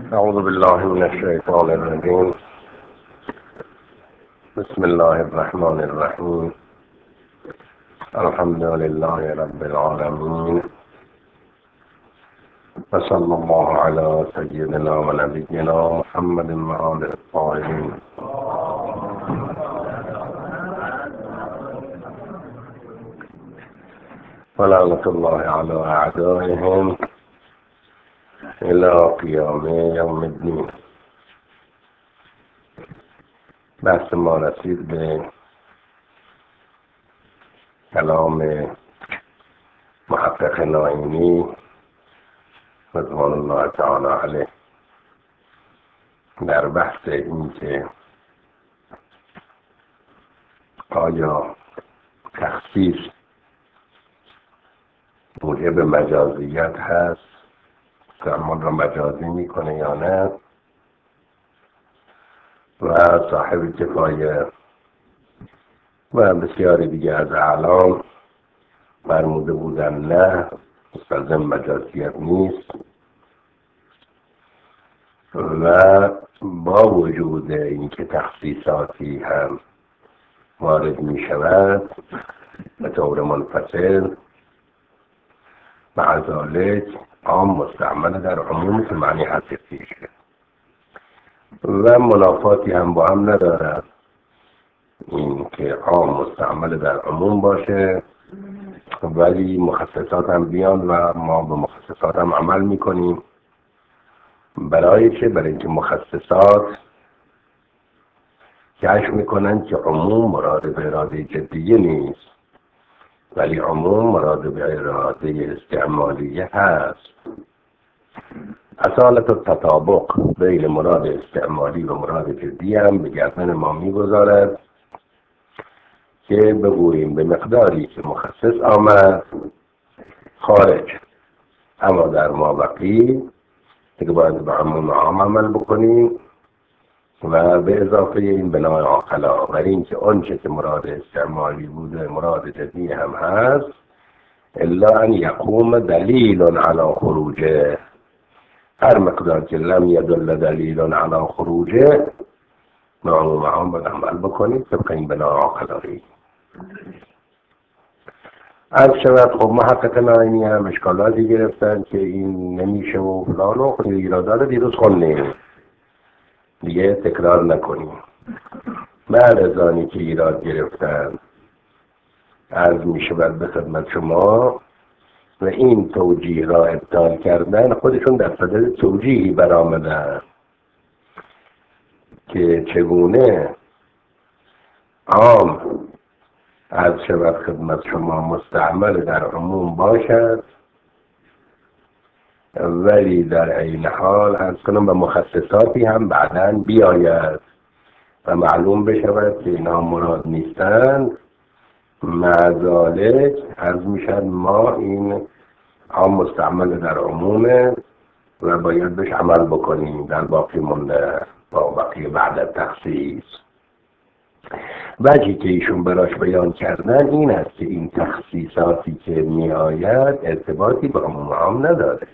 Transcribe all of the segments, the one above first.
أعوذ بالله من الشيطان الرجيم. بسم الله الرحمن الرحيم. الحمد لله رب العالمين، وصلى الله على سيدنا ونبينا محمد وآله الطاهرين. ولعنة الله على أعدائهم إلى قيام يوم الدين. بحث ما رسید به کلام محقق ناینی رضوان الله تعالی علیه در بحث این که آیا تخصیص موجب مجازیت هست، درمان را مجازی میکنه یا نه، و صاحب کفایه و بسیاری دیگه از اعلام فرموده بودن نه، مستلزم مجازیت نیست. و با وجود اینکه تخصیصاتی هم وارد می شود به طور منفصل، مع ذلک عام مستعمل در عموم که معنی حقیقیشه و منافاتی هم با هم ندارد. این که عام مستعمل در عموم باشه ولی مخصصات هم بیان و ما به مخصصات هم عمل میکنیم. برای چه؟ برای اینکه مخصصات کشف میکنن که عموم مراد به اراده جدیه نیست، ولی عموم مراد به اراده استعمالیه هست. اصالت التطابق بین مراد استعمالی و مراد جدی هم به گردن ما میگذارد که بگوییم به مقداری که مخصص آمد خارج، اما در مابقی دیگه باید به عموم عام عمل بکنیم و به اضافه این بنای عاقلا بر این که آنچه که مراد استعمالی بوده مراد جدی هم هست، الا ان یقوم دلیل علی خروجه. هر مقدار که لم یدل دلیل علی خروجه به عموم عام باید عمل بکنیم طبق این بنای عاقلایی. از شود خب محقق ناینی هم اشکالاتی گرفتن که این نمیشه و فلان و خود ایرادات دیروز خوندیم دیگه تکرار نکنیم. بعد از آنی که ایراد گرفتن عرض می شود به خدمت شما و این توجیه را ابطال کردن، خودشون در صدد توجیهی برآمدن که چگونه عام عرض شود خدمت شما مستعمل در عموم باشد ولی در عین حال عرض کنم به مخصصاتی هم بعداً بیاید و معلوم بشود که اینا مراد نیستند. مع ذلک عرض میشد ما این عام مستعمل در عمومه و باید بهش عمل بکنیم در باقی مونده با بقیه بعد از تخصیص. وجهی که ایشون براش بیان کردن این است که این تخصیصاتی که می آید ارتباطی با عموم عام نداره،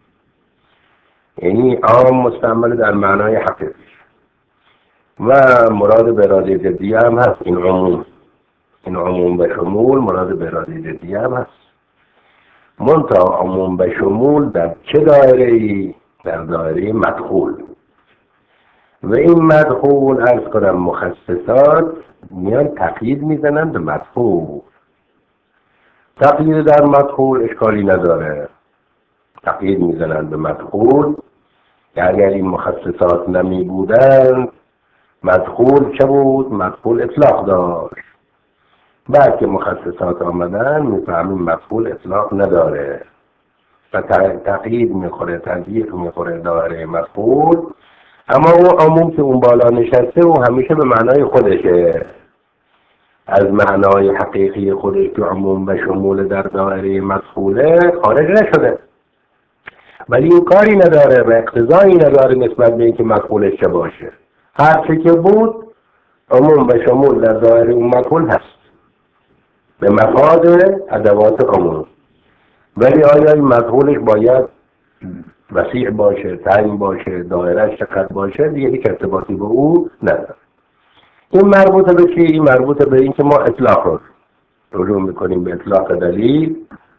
یعنی عام مستعمل در معنای حقیقی و مراد به اراده جدیه هم هست. این عموم به شمول مراد به اراده جدیه هم هست. منتها عموم به شمول در چه دایره‌ای؟ در دایره مدخول. و این مدخول عرض کنم مخصصات میان تقیید میزنن به مدخول. تقیید در مدخول اشکالی نداره، تقیید میزنن به مدخول که اگر این مخصصات نمی بودن مدخول چه بود؟ مدخول اطلاق داشت. بعد که مخصصات آمدن میفهمیم مدخول اطلاق نداره و تقیید میخوره، تضییق میخوره دایره مدخول. اما اون عموم که اون بالا نشسته و همیشه به معنای خودشه، از معنای حقیقی خودش که عموم به شمول در دایره مدخوله خارج نشده، ولی این کاری نداره و اقتضایی نداره نسبت به اینکه مدخولش چه باشه. هر چه که بود عموم به شمول در دایره اون مدخول هست به مفاد ادوات عموم. ولی آیا این مدخولش باید وسیع باشه، تنگ باشه، دایرهش چقدر باشه، دیگه هیچ ارتباطی به او نداره. این مربوطه به چی؟ این مربوطه به این که ما اطلاق رو رجوع میکنیم به اطلاق دلیل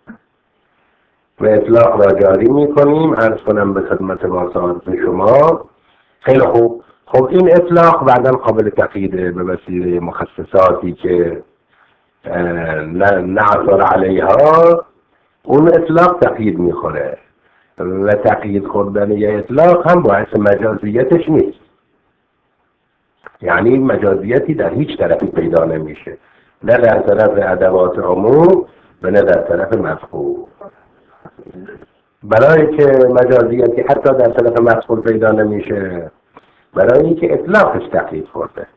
و اطلاق را جاری میکنیم. عرض کنم به خدمت واسطات شما. خیلی خوب. خب این اطلاق بعدا قابل تقییده به وسیله مخصصاتی که نعثر علیها. اون اطلاق تقیید میخوره و تقیید خوردن یه اطلاق هم باعث مجازیتش نیست. یعنی مجازیتی در هیچ طرفی پیدا نمیشه، نه در طرف ادوات عموم و نه در طرف مفعول. برای که مجازیتی حتی در طرف مفعول پیدا نمیشه، برای اینکه اطلاقش تقیید خورده.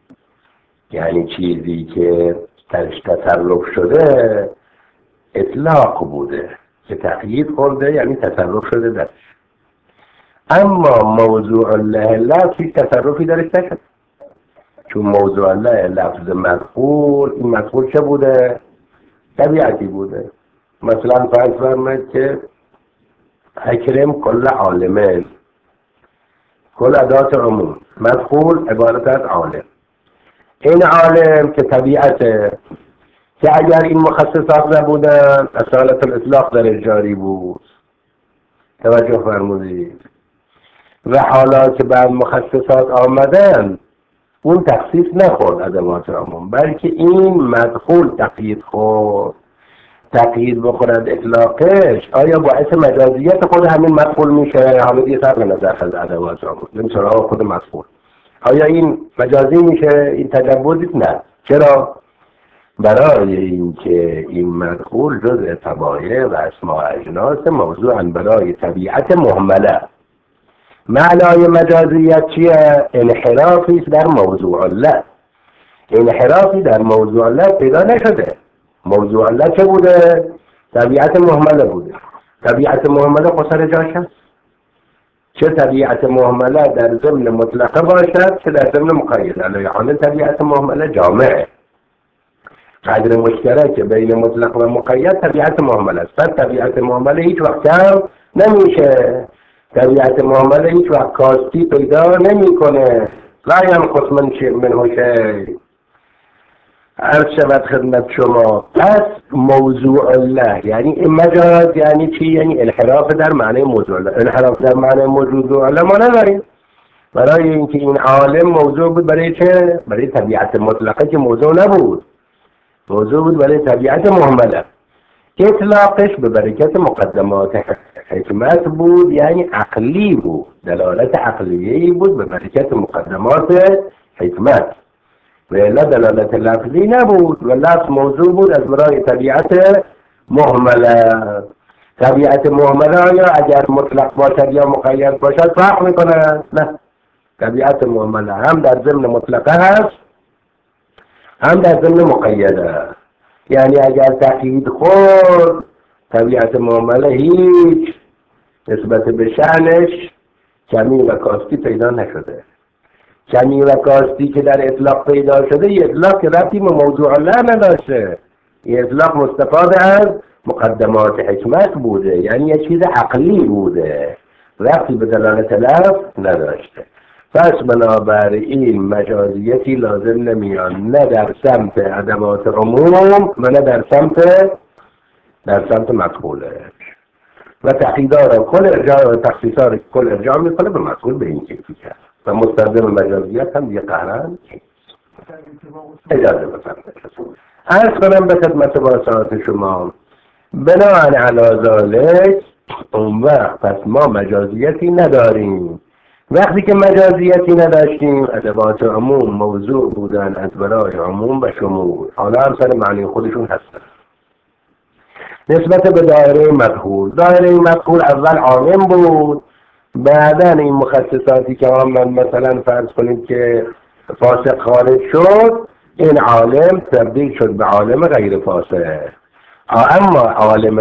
یعنی چیزی که درش تصرف شده اطلاق بوده که تقیید خورده، یعنی تصرف شده درش. اما موضوع الله لفظ هیچ تصرفی درش نشد، چون موضوع الله لفظ مفعول، این مفعول چه بوده؟ طبیعتی بوده. مثلا فرض فرمایید که اکرم کل عالمه، کل ادات عموم، مفعول عبارت از عالم. این عالم که طبیعته، که اگر این مخصصات نبودن اصالت الاطلاق در جاری بود. توجه فرمودید. و حالا که بعد مخصصات آمدن اون تخصیص نخورد ادوات عموم، بلکه این مدخول تقیید خورد. تقیید بخورد اطلاقش آیا باعث مجازیت خود همین مدخول میشه؟ حالا دیگه صرف نظر از ادوات عموم، بریم سراغ خود مدخول. آیا این مجازی میشه؟ این تجوزی؟ نه. چرا؟ برای اینکه این مدخول جزء طبایع و اسماء اجناس موضوعاً برای طبیعت مهمله. معنای مجازیت چیه؟ انحرافی در موضوع الله. انحرافی در موضوع الله پیدا نشده. موضوع الله چه بوده؟ طبیعت مهمله بوده. طبیعت مهمله قصر جاش هست. چه طبیعت مهمله در ضمن مطلقه باشد چه در ضمن مقید. علیه طبیعت مهمله جامعه، قدر مشترک بین مطلق و مقید طبیعت مهمله است. پس طبیعت مهمله هیچ وقت کم نمیشه. طبیعت معامله هیچ وقت کاستی پیدا نمی کنه. لا ینقص من شیء منه شیء. عرض شود خدمت شما. پس موضوع الله یعنی این مجاز یعنی چی؟ یعنی انحراف در معنی موضوع الله. انحراف در معنی موضوع الله ما نداریم. برای اینکه این عالم موضوع بود برای چه؟ برای طبیعت مطلقه که موضوع نبود، موضوع بود برای طبیعت مهمله. اطلاقش به برکت مقدمات حکمت بود، یعنی عقلی بود، دلالت عقلیه‌ای بود به برکت مقدمات حکمت، و الا دلالت لفظی نبود و لفظ موضوع بود از برای طبیعت مهمله. طبیعت مهمله آیا اگر مطلق باشد یا مقید باشد فرق میکنه؟ نه. طبیعت مهمله هم در ضمن مطلقه هست هم در ضمن مقیده. یعنی اگر تقیید خورد طبیعت معامله هیچ نسبت به شأنش کمی و کاستی پیدا نشده. کمی و کاستی که در اطلاق پیدا شده یه اطلاق که ربطی به موضوع الله نداشته، یه اطلاق مستفاد از مقدمات حکمت بوده، یعنی یه چیز عقلی بوده، ربطی به دلالت لفظ نداشته. پس بنابراین مجازیتی لازم نمیاد، نه در سمت ادوات عموم و نه در سمت مدخوله. و تقییدها را کل ارجاع و تخصیصها را کل ارجاع میکنه به مدخول به این کیفیت و مستلزم مجازیت هم دیگه قهرن اجازه بفرمایید. عرض کنم به خدمت واسطات شما بناء علی ذلک اون وقت پس ما مجازیتی نداریم. وقتی که مجازیتی نداشتیم ادوات عموم موضوع بودن از برای عموم و شمول، حالا هم سر معنی خودشون هستن. نسبت به دایره مدخول، دایره مدخول اول عالم بود، بعدا این مخصصاتی که من مثلا فرض کنید که فاسق خارج شد، این عالم تبدیل شد به عالم غیر فاسق. اما عالم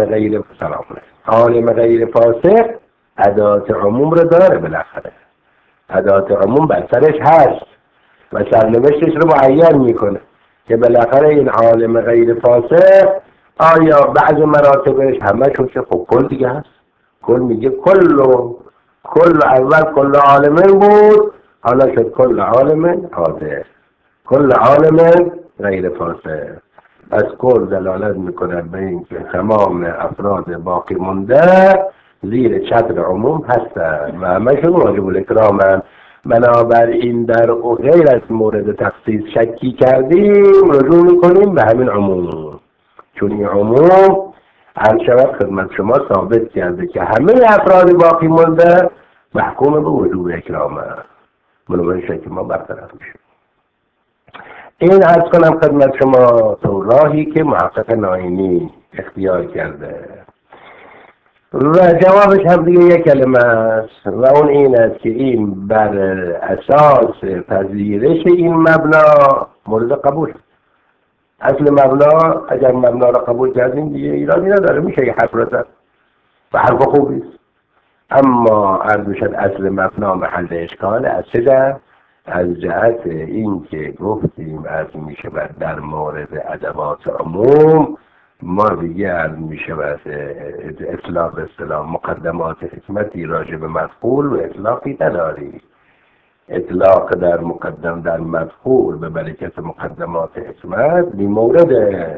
غیر فاسق ادوات عموم رو داره، بالاخره ادوات عموم بر سرش هست و سرنوشتش رو معین میکنه که بالاخره این عالم غیر فاسق آیا بعض مراتبش همه شون که خب کل دیگه هست، کل میگه کل اول کل عالمین بود، حالا شد کل عالمین حاضر، کل عالمین غیر فاسد. از کل دلالت میکنه به این که تمام افراد باقی مونده زیر چتر عموم هستن و همشون واجب الاکرامن. بنابراین در غیر از مورد تخصیص شکی کردیم رجوع میکنیم به همین عموم، چون این عموم هر شود خدمت شما ثابت کرده که همه افراد باقی مونده محکوم به وجوب اکرامه، بنابراین شکی ما برطرف میشه. این عرض کنم خدمت شما تو راهی که محقق ناینی اختیار کرده و جوابش هم دیگه یک کلمه است و اون این است که این بر اساس پذیرش این مبنا مورد قبول. اصل مبنا اگر مبنا را قبول کردیم دیگه ایرادی نداره، میشه یه حرف را زد و حرف خوبی است. اما عرض شد اصل مبنا محل اشکال از چه جهت؟ از جهت این که گفتیم عرض می شود در مورد ادوات عموم ما دیگه عرض می شود اطلاق اصطلاح مقدمات حکمتی راجع به مدخول و اطلاقی نداری. اطلاق در مقدم در مدخول به برکت مقدمات حکمت بی مورد.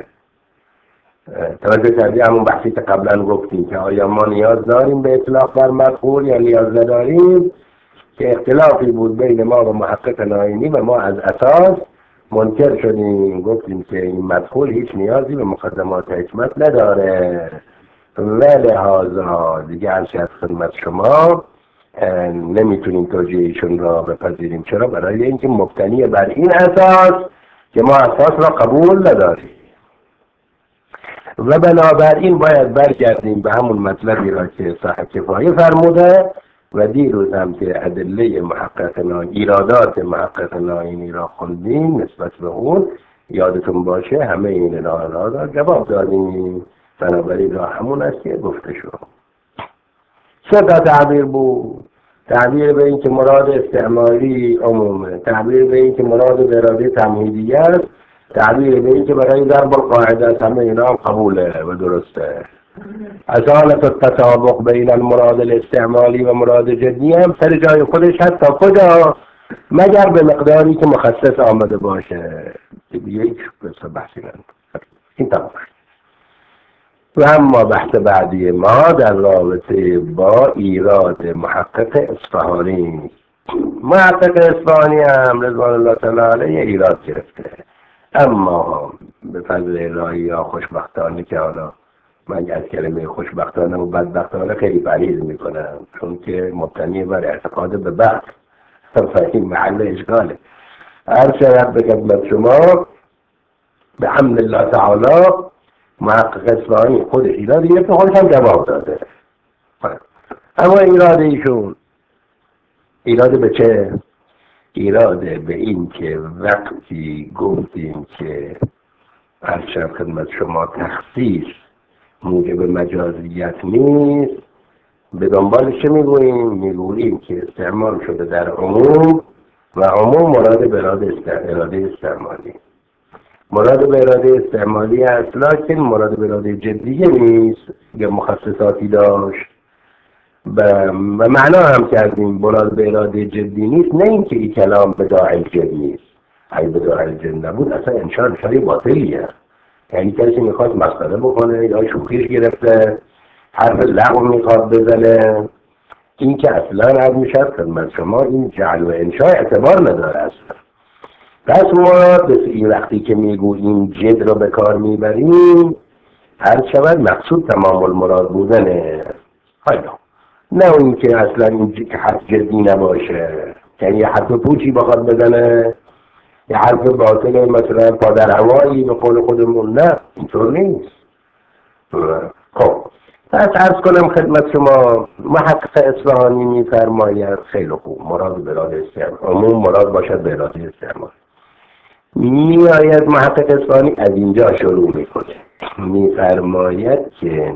توجه کردی همون بحثی که قبلا گفتیم که آیا ما نیاز داریم به اطلاق در مدخول یا نیاز نداریم، که اختلافی بود بین ما و محقق ناینی و ما از اساس منکر شدیم، گفتیم که این مدخول هیچ نیازی به مقدمات حکمت نداره و لحاظا دیگه هرچی از خدمت شما نمیتونیم توجیه ایشون را بپذیریم. چرا؟ برای اینکه مبتنی بر این اساس که ما اساس را قبول نداریم و بنابراین باید برگردیم به همون مطلبی را که صاحب کفایه فرموده و دیروز هم که ادله محقق ناینی ایرادات محقق ناینی را خوندیم نسبت به اون یادتون باشه همه این ایرادات را جواب دادیم. بنابراین را همون است که گفته شد. سه تا تعبیر بود: تعبیر به این که مراد استعمالی عمومه، تعبیر به این که مراد به اراده تمهیدیه است، تعبیر به این که برای ضرب القاعده است. همه اینا هم قبوله و درسته. اصالت التطابق بین المراد الاستعمالی و مراد جدی هم سر جای خودش هست تا کجا؟ مگر به مقداری که مخصص آمده باشه که دیگه هیچ بحثی نداره. این تمام. و اما بحث بعدی ما در رابطه با ایراد محقق اصفهانی. محقق اصفهانی هم رضوان الله تعالی علیه ایراد گرفته، اما به فضل الهی یا خوشبختانه که حالا من از کلمه خوشبختانه و بدبختانه خیلی پرهیز میکنم، چون که مبتنی بر اعتقاد به بعد و این محل اشکاله. هر شرط به خدمت شما به حمد الله تعالی محقق اصفهانی خودش ایراد گرفته، خودش هم جواب داده. اما ایراد ایشون ایراد به چه؟ ایراد به این که وقتی گفتیم که از شب خدمت شما تخصیص موجب مجازیت نیست، به دنبال چه میگوییم؟ میگوییم که استعمال شده در عموم و عموم مراد به اراده استعمالی. مراد به اراده استعمالی است، لکن مراد به اراده جدیه نیست یا مخصصاتی داشت. و معنا هم کردیم مراد به اراده جدی نیست، نه اینکه این کلام به داعی جد نیست. اگه به داعی جد نبود اصلا انشاء شای باطلیه. یعنی کسی میخواد مسخره بکنه یا شوخیش گرفته حرف لغو میخواد بزنه، این که اصلا عرض میشد خدمت شما این جعل و انشاء اعتبار نداره اصلا. پس مراد به این وقتی که میگوییم جد رو به کار میبریم هر شود مقصود تمام المراد بودنه، حالا نه این که اصلا این حرف جدی نباشه، یعنی یه حرف پوچی بخواد بزنه، یه حرف باطل مثلا پادر هوایی به قول خودمون، نه اینطور نیست. خب پس عرض کنم خدمت شما محقق اصفهانی میفرماید خیلی خوب مراد به اراده استعمال عموم مراد باشد به اراده استعمال. میآید محقق اصفهانی از اینجا شروع میکنه، میفرماید که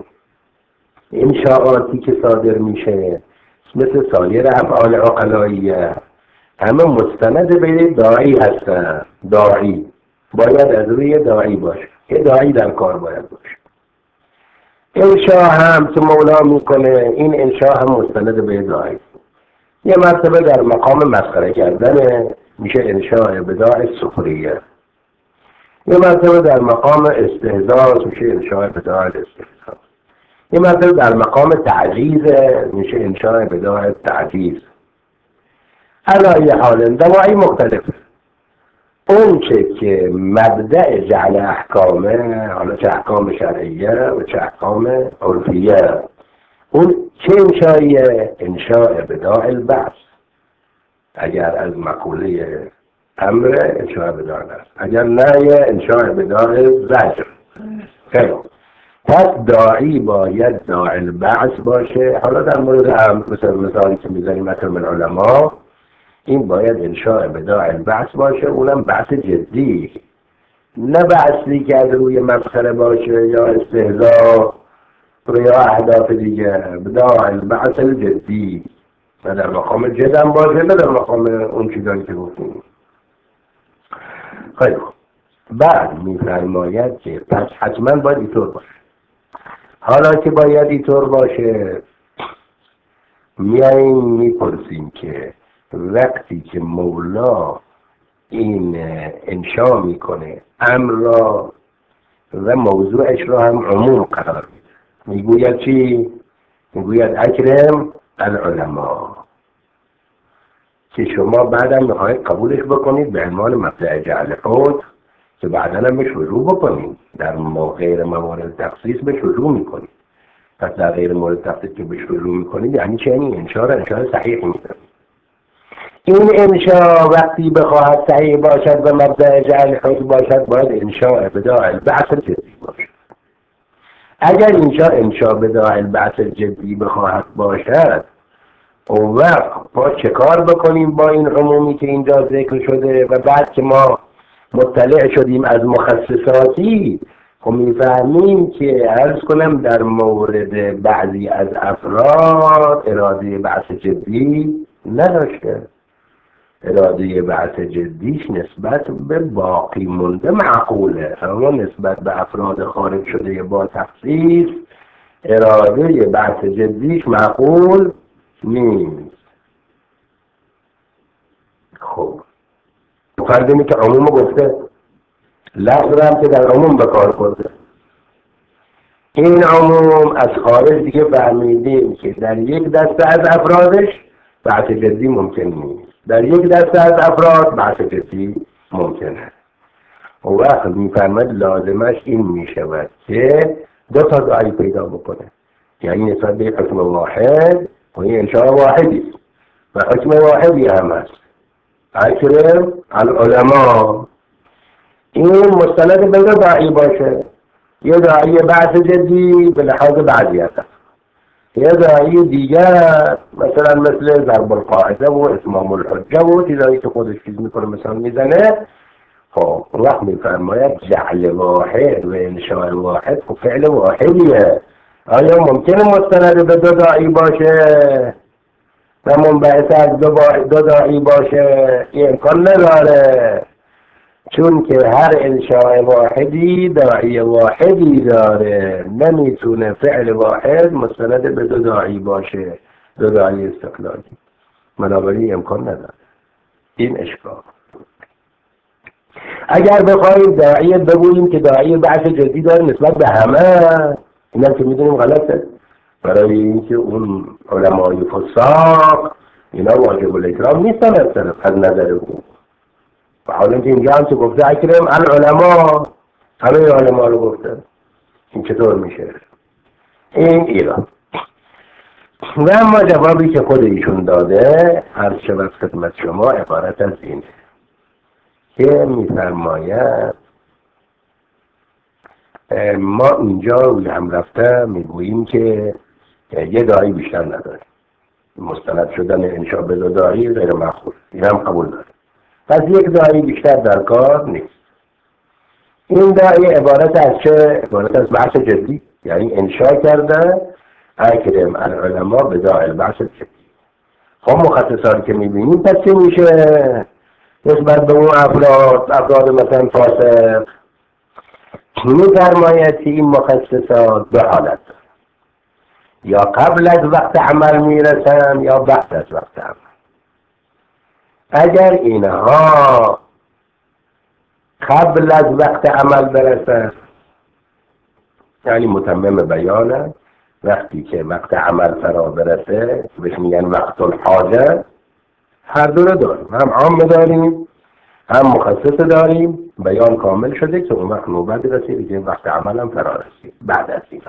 انشاءاتی که صادر میشه مثل سایر افعال عقلاییه همه مستند به داعی هستن. داعی باید از روی داعی باشه، یه داعی در کار باید باشه. انشا هم که مولا میکنه، این انشا هم مستند به داعی. یه مرتبه در مقام مسخره کردن میشه انشاء بداع سخریه، یه مرتبه در مقام استهزاء میشه انشاء بداع استهزاء، یه مرتبه در مقام تعجیز میشه انشاء بداع تعجیز. علی حال دواعی مختلفه. اون که مبدأ جعل احکامه، حالا چه احکام شرعیه و چه احکام عرفیه، اون چه انشاییه؟ انشاء بداع البعث. اگر از مقوله امر انشاء بداع است، اگر نه انشاء بداع زجر. خیلی پس داعی باید داع البعث باشه. حالا در مورد امر مثالی که میزنیم مثل من علما، این باید انشاء بداع البعث باشه، اونم بحث جدی، نه بحثی که از روی مسخره باشه یا استهزاء یا اهداف دیگه. بداع البعث الجدی، نه در مقام جدم باشه نه در مقام اون چیزایی که گفتیم. خیلی خوب. بعد میفرماید که پس حتما باید اینطور باشه. حالا که باید اینطور باشه، میاییم میپرسیم که وقتی که مولا این انشا میکنه امر را و موضوعش را هم عموم قرار میده، میگوید چی؟ میگوید اکرم العلماء، که شما بعدم میخواهید قبولش بکنید به عنوان مبدأ جعل حد، که بعدا هم بهش رجوع بکنید. در غیر موارد تخصیص بهش رجوع میکنید. پس در غیر مورد تخصیص که بهش رجوع میکنید یعنی چه؟ یعنی انشا را انشا صحیح میکنید. این انشا وقتی بخواهد صحیح باشد و مبدأ جعل حد باشد، باید انشاء بداع البعث جدی باشد. اگر انشاء بداع البعث جدی بخواهد باشد، اون وقت ما چه کار بکنیم با این عمومی که اینجا ذکر شده؟ و بعد که ما مطلع شدیم از مخصصاتی، خب میفهمیم که عرض کنم در مورد بعضی از افراد اراده بحث جدی نداشته. اراده بحث جدیش نسبت به باقی مونده معقوله، اما نسبت به افراد خارج شده با تخصیص اراده بحث جدیش معقول نیست. خب فرض که عموم گفته، لفظ هم که در عموم به کار برده، این عموم از خارج دیگه فهمیدیم که در یک دسته از افرادش بحث جدی ممکن نیست، در یک دسته از افراد بحث جدی ممکنه. و وقت میفرمد لازمش این میشود که دو تا داعی پیدا بکنه، یعنی نسبت به حکم واحد و این انشاء واحدی و حکم واحدی هم هست، اکرم العلماء. این مستند به دو داعی باشه، یه داعی بحث جدی به لحاظ بعضیت، یه داعی دیگر مثلا مثل ضرب القاعده و اتمام الحجه و چیزایی که خودش چیز میکنه مثلا میزنه. خب وقت میفرماید جعل واحد و انشاء واحد و فعل واحدیه. آیا ممکنه مستند به دو داعی باشه و منبعث از دو داعی باشه؟ این امکان نداره، چون که هر انشاء واحدی داعی واحدی داره، نمیتونه فعل واحد مستند به دو داعی باشه، دو داعی استقلالی، بنابراین امکان نداره. این اشکال. اگر بخوایم داعی بگوییم که داعی بحث جدی داره نسبت به همه، این هم که میدونیم غلطه، برای اینکه اون علمای فساق اینا واجب الاکرام نیستن از نظر او. و حالا که اینجا هم که گفته اکرم العلماء، همه علما رو گفته، این چطور میشه؟ این ایران. و اما جوابی که خود ایشون داده عرض شود خدمت شما عبارت از اینه که میفرماید ما اینجا روی هم رفته میگوییم که یه داعی بیشتر نداره، مستند شدن انشاء به دو داعی غیر معقول، این هم قبول داره، پس یک داعی بیشتر در کار نیست. این داعی عبارت از چه؟ عبارت از بحث جدی، یعنی انشاء کرده اکرم العلماء بداع البحث جدی. خب مخصصاتی که میبینیم پس چه میشه نسبت به اون افراد مثلا فاسق؟ میفرماید که این مخصصات دو حالت، یا قبل از وقت عمل میرسن یا بعد از وقت عمل. اگر اینها قبل از وقت عمل برسن یعنی متمم بیانه، وقتی که وقت عمل فرا برسه بهش میگن وقت الحاجه. هر دو رو داریم، هم عام داریم هم مخصص داریم. بیان کامل شده که اون وقت نوبت رسید که وقت عمل هم فرا رسید بعد از اینا.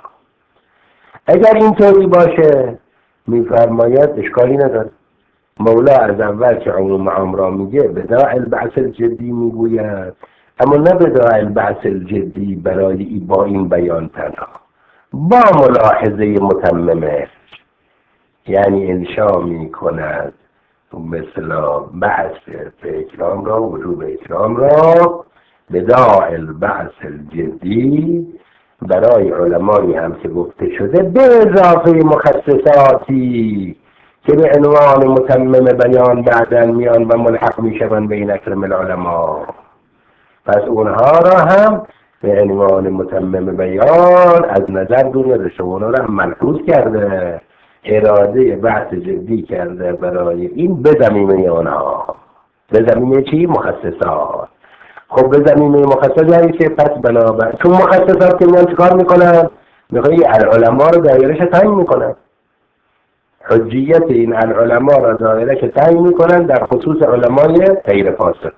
اگر اینطوری باشه میفرماید اشکالی نداره. مولا از اول که عموم عمرا میگه بداع البعث الجدی میگوید، اما نه بداع البعث الجدی برای با این بیان تنها، با ملاحظه متممه. یعنی انشا میکند مثل بعث اکرام را، وجوب اکرام را، بداع البعث الجدی برای علمایی هم که گفته شده به اضافه مخصصاتی که به عنوان متمم بیان بعدن میان و ملحق میشوند به این اکرم العلماء. پس اونها را هم به عنوان متمم بیان از نظر دونده، اونها را هم ملحوظ کرده، اراده بحث جدی کرده برای این به زمینه آنها. به زمینه چی؟ مخصصات. خب به زمینه مخصص یعنی که پس بنابر چون مخصصات که میان چکار میکنن؟ میخوایی العلماء رو دایرش تعیین میکنن. حجیت این العلماء را دایرش تعیین میکنن در خصوص علمای غیر فاسق.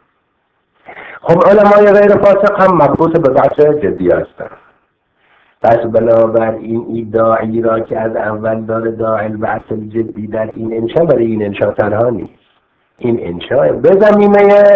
خب علمای غیر فاسق هم مربوط به بحث جدی هستند. پس بنابراین داعی را که از اول داره داعی البعث الجدی در این انشا، برای این انشا تنها نیست. این انشا به زمینه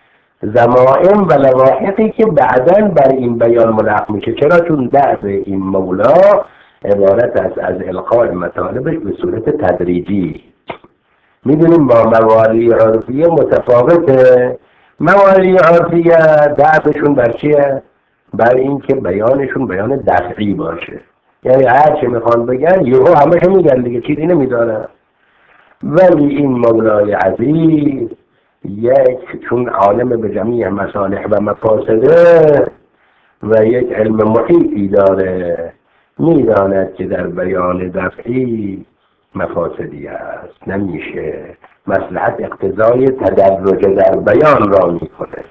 ضمائم و لواحقی که بعداً بر این بیان ملحق میشه. چرا؟ چون بعض این مولا عبارت است از القاء مطالبش به صورت تدریجی. میدونیم با موالی عرفیه متفاوته. موالی عرفیه دعبشون بر چیه؟ بر این که بیانشون بیان دفعی باشه، یعنی هر چه میخوان بگن یهو همه میگن دیگه، چیزی نمیدانه. ولی این مولای عزیز یک چون عالم به جمیع مصالح و مفاسده و یک علم محیطی داره، میداند که در بیان دفعی مفاسدی است، نمیشه. مصلحت اقتضای تدرج در بیان را میکنه،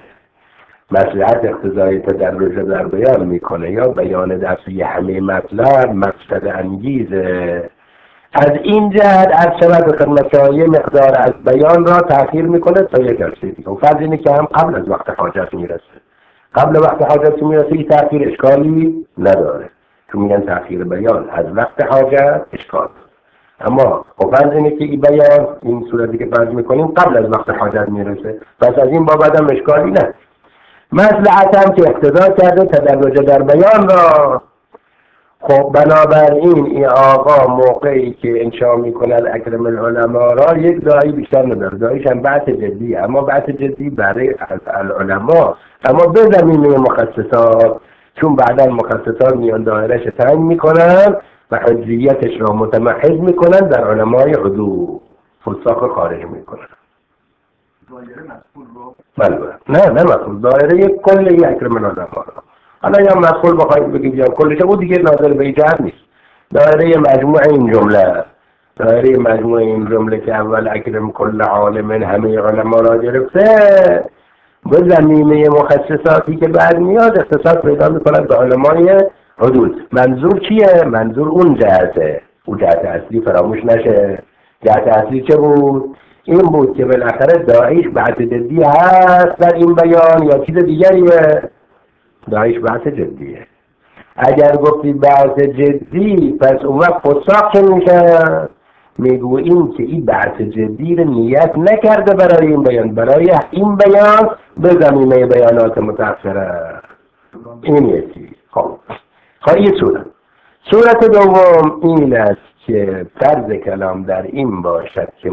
مصلحت اقتضای تدرج در بیان میکنه، یا بیان دفعی همه مطلب مقصد انگیزه. از این جهت از شود خدمت‌های مقدار از بیان را تأخیر میکنه تا یک رسیدی. و فرض اینه که هم قبل از وقت حاجت میرسه. قبل وقت حاجت میرسه این تأخیر اشکالی نداره، چون میگن تأخیر بیان از وقت حاجت اشکال. اما فرض اینه که این بیان این صورتی که فرض میکنیم قبل از وقت حاجت میرسه، پس از این بابت هم اشکالی نه. مصلحت هم که اقتضا کرده تدرج در بیان را. خب بنابراین این آقا موقعی که انشا میکنن اکرم العلماء را یک داعی بیشتر نداره، داعیش هم بحث جدیه، اما بحث جدی برای العلماء، اما به زمینه مخصصات، چون بعدا مخصصات میان دایرش تعیین میکنن و حجیتش را متمحض میکنن در علمای عدو، فساق خارج میکنن. دایره مسئول رو نه مسئول، دایره کل اکرم العلماء را. حالا یا مسئول بخواید بگید یا کلش، او دیگه ناظر به جهت نیست. دایره مجموع این جمله، دایره مجموع این جمله که اول اکرم کل عالم همه علما را گرفته، به زمینه مخصصاتی که بعد میاد اختصاص پیدا میکند به علمای حدود. منظور چیه؟ منظور اون جهته، اون جهت اصلی فراموش نشه. جهت اصلی چه بود؟ این بود که بالاخره داعیش بحث جدی هست در این بیان یا چیز دیگریه؟ داعیش بحث جدیه. اگر گفتی بحث جدی پس اون وقت فساق چه میشه؟ میگوییم که این بحث جدی رو نیت نکرده برای این بیان، برای این بیان به زمینه بیانات متأخره. این یکی. خب یه صورت دوم این است که فرض کلام در این باشد که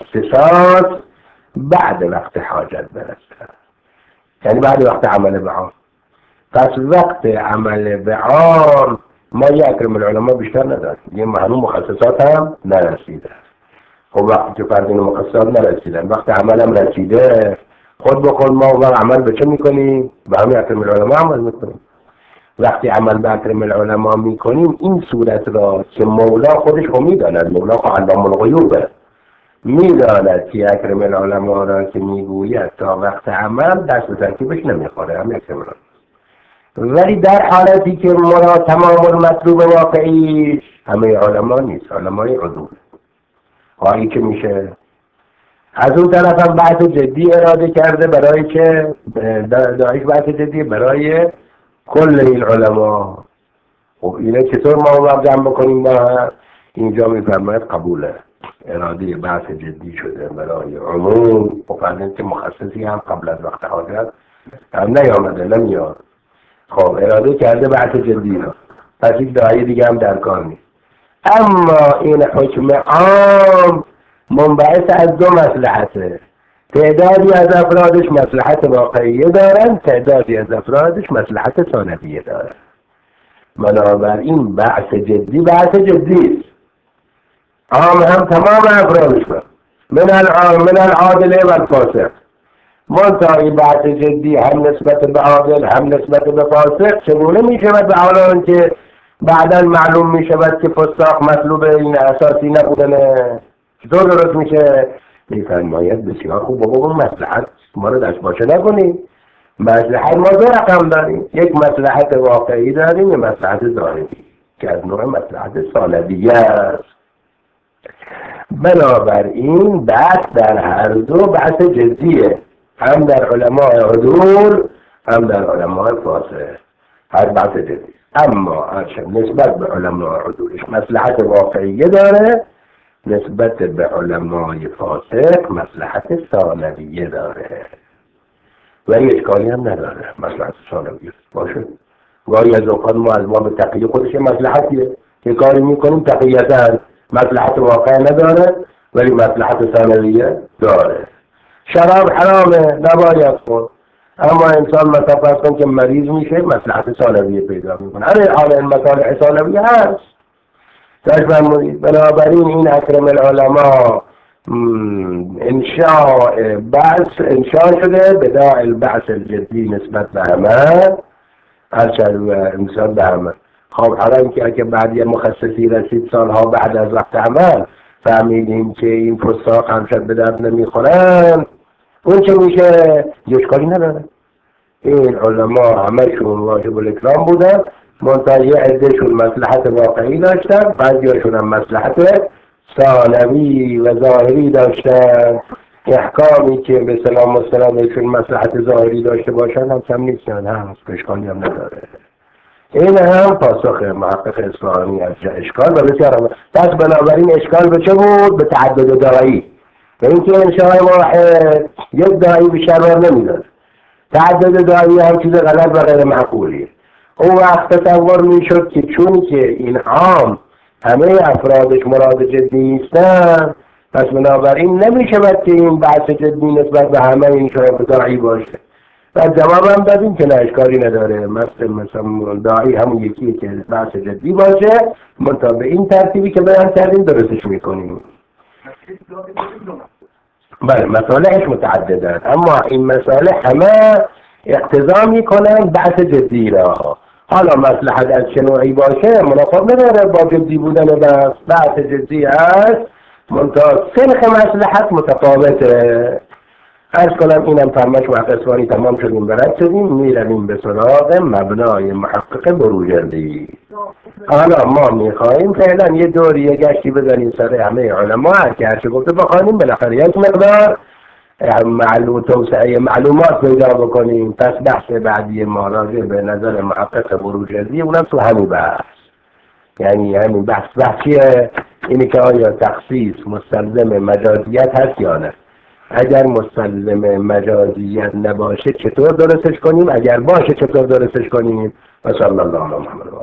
مخصصات بعد وقت حاجت برسد، یعنی بعد وقت عمل به عام. پس وقت عمل به عام ما یک اکرم العلماء بیشتر نداریم، یه معلوم مخصصات هم نرسیده. خب وقتی که فرض این مخصصات نرسیدن، وقت عمل هم رسیده، خود به خود ما وقت عمل به چه میکنیم؟ به همین اکرم العلماء عمل میکنیم. وقتی عمل به اکرم العلماء میکنیم این صورت را که مولا خودش رو میداند، مولا خود علام الغیوبه، میداند که اکرم العلماء را که میگوید تا وقت عمل دست به ترکیبش نمیخوره، هم اکرم العلماء. ولی در حالتی که مراد تمام المطلوب واقعی همه علما نیست، علمای عدول هایی که میشه از اون طرف هم بحث جدی اراده کرده برای که داعش بحث جدی برای کل این علما. خب اینه چطور ما جمع بکنیم با اینجا میفرماید قبوله اراده بحث جدی شده برای عموم. خب فرضاً که مخصصی هم قبل از وقت حاضر هم نیامده نمیاد، خب اراده کرده بحث جدی را، پس این دعایی دیگه هم در کار نیست. اما این حکم عام منبعث از دو مصلحته، تعدادی از افرادش مصلحت واقعیه دارن، تعدادی از افرادش مصلحت ثانویه دارن. بنابراین بحث جدی بحث جدی عام هم تمام افرادش من العادل و الفاسق. منتهی بحث جدی هم نسبت به عادل هم نسبت به فاسق چگونه می شود به حال که بعدا معلوم می شود که فساق مطلوب این اساسی نبودنه؟ چطور درست میشه؟ میفرماید بسیار خوب بابا اون مصلحت ما رو دست باشه نکنیم. مصلحت ما دو رقم داریم، یک مصلحت واقعی داریم، یک مصلحت ظاهری که از نوع مصلحت ثانویه است. بنابراین بحث در هر دو بحث جدیه، هم در علماء عدول هم در علماء فاسق، هر بحث جدی. اما نسبت به علماء عدولش مصلحت واقعیه داره، نسبت به علمای فاسق مصلحت ثانویه داره، ولی اشکالی هم نداره مصلحت ثانویه باشه. گاهی از اوقات ما از باب تقیه خودش مصلحتیه که کاری میکنیم تقییتا مصلحت واقع نداره ولی مصلحت ثانویه داره. شراب حرامه نباید خورد، اما انسان مثلا فرض کن که مریض میشه مصلحت ثانویه پیدا میکنه. هر حال این مصالح ثانویه هست. بنابراین این اکرم العلماء انشاء شده بداع البعث الجدی نسبت به همه، نسبت به همه. خب حالا که اگه بعد یه مخصصی رسید سالها بعد از وقت عمل فهمیدیم که این فساق هم شد به درد نمیخورن، اون چه میشه؟ اشکالی نداره. این علما همشون واجب الاکرام بودن، منتهی عدهشون مصلحت واقعی داشتن، بعضیاشون هم مصلحت ثانوی و ظاهری داشتن. احکامی که به سلام مستندشون مصلحت ظاهری داشته باشن هم کم نیستن، هست اشکالی هم نداره. این هم پاسخ محقق اصفهانی از اشکال و بسیار. پس بنابراین اشکال به چه بود؟ به تعدد داعی، به اینکه انشاء واحد یک داعی به شرار نمیداد، تعدد داعی هم چیز غلط و غیر معقولیه. اون وقت تصور میشد که چون که این عام همه افرادش مراد جدی نیستن، پس بنابراین نمیشود که این بحث جدی نسبت به همه این شاید داعی باشه. و جواب هم دادیم که نه اشکالی نداره، مثلا داعی همون یکیه که بحث جدی باشه، منتها به این ترتیبی که بیان کردیم درستش میکنیم. بله مصالحش متعددن، اما این مصالح همه اقتضا میکنن بحث جدی را. حالا مصلحت از چه نوعی باشه منافات نداره با جدی بودن بحث جدی هست، منتها سنخ مصلحت متفاوته. عرض کنم اینم فرمش و اصفهانی تمام شدیم برد شدیم، میرویم به سراغ مبنای محقق بروجردی. حالا ما میخواییم فعلا یه دوری یه گشتی بزنیم سر همه علما، که هرچه گفته بخوانیم بالاخره یک مقدار توسعه معلومات پیدا بکنیم. پس بحث بعدی ما راجع به نظر محقق بروجردی اونم تو همین بحث، یعنی همین بحثیه، اینی که آیا تخصیص مستلزم مجازیت هست یا نه. اگر مستلزم مجازیت نباشه چطور درستش کنیم، اگر باشه چطور درستش کنیم. و صلی الله علی محمد.